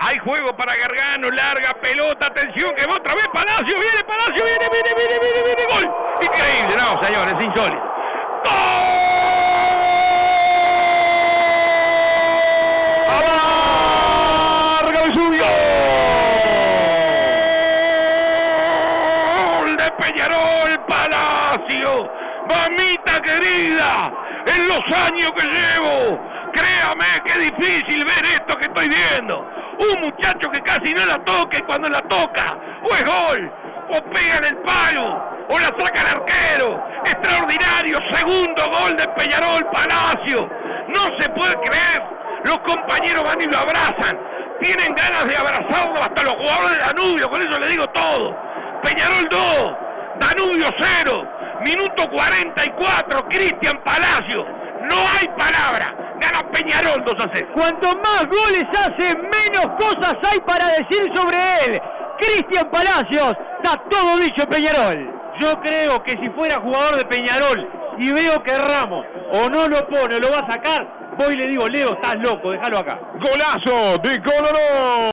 Hay juego para Gargano, larga pelota, atención, que va otra vez Palacio, viene, gol. Increíble, no, señores, insólito. ¡Gol! ¡Alarga el subió! ¡Gol de Peñarol, Palacio! ¡Mamita querida! En los años que llevo, créame que es difícil ver esto que estoy viendo. Un muchacho que casi no la toca y cuando la toca, o es gol, o pega en el palo, o la saca el arquero. Extraordinario, segundo gol de Peñarol, Palacio. No se puede creer, los compañeros van y lo abrazan. Tienen ganas de abrazarlo hasta los jugadores de Danubio, con eso le digo todo. Peñarol 2, Danubio 0, minuto 44, Cristian Palacio. No hay palabra, gana Peñarol 2-0. Cuanto más goles hace, menos cosas hay para decir sobre él. Cristian Palacios, está todo dicho Peñarol. Yo creo que si fuera jugador de Peñarol y veo que Ramos o no lo pone o lo va a sacar, voy y le digo, Leo, estás loco, déjalo acá. Golazo de Coloró.